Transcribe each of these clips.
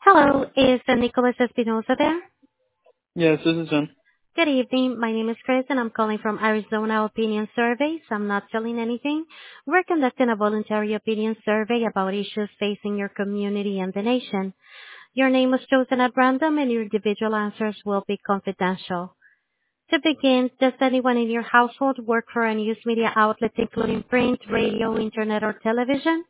Hello, is Nicholas Espinosa there? Yes, this is him. Good evening. My name is Chris, and I'm calling from Arizona Opinion Surveys. I'm not selling anything. We're conducting a voluntary opinion survey about issues facing your community and the nation. Your name was chosen at random, and your individual answers will be confidential. To begin, does anyone in your household work for a news media outlet, including print, radio, internet, or television?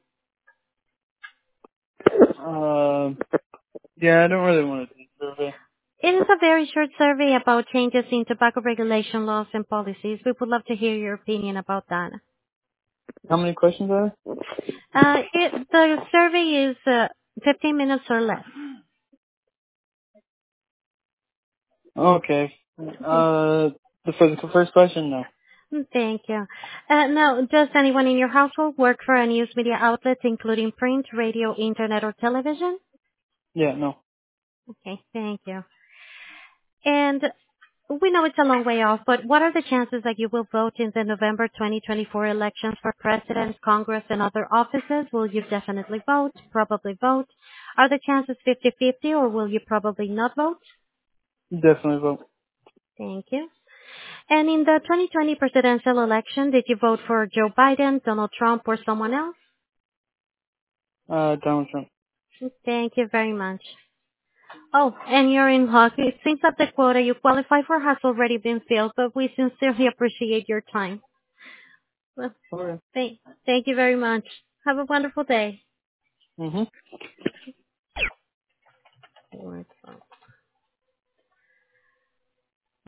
Uh, yeah, I don't really want to do the survey. It is a very short survey about changes in tobacco regulation laws and policies. We would love to hear your opinion about that. How many questions are The survey is 15 minutes or less. there? Okay. The first question, no. Thank you. Now, does anyone in your household work for a news media outlet, including print, radio, internet, or television? Yeah, no. Okay, thank you. And we know it's a long way off, but what are the chances that you will vote in the November 2024 elections for president, Congress, and other offices? Will you definitely vote, probably vote? Are the chances 50-50, or will you probably not vote? Definitely vote. Thank you. And in the 2020 presidential election, did you vote for Joe Biden, Donald Trump, or someone else? Donald Trump. Thank you very much. Oh, and you're in luck. It seems that the quota you qualify for has already been filled, but we sincerely appreciate your time. Well, Okay. thank you very much. Have a wonderful day. Mhm.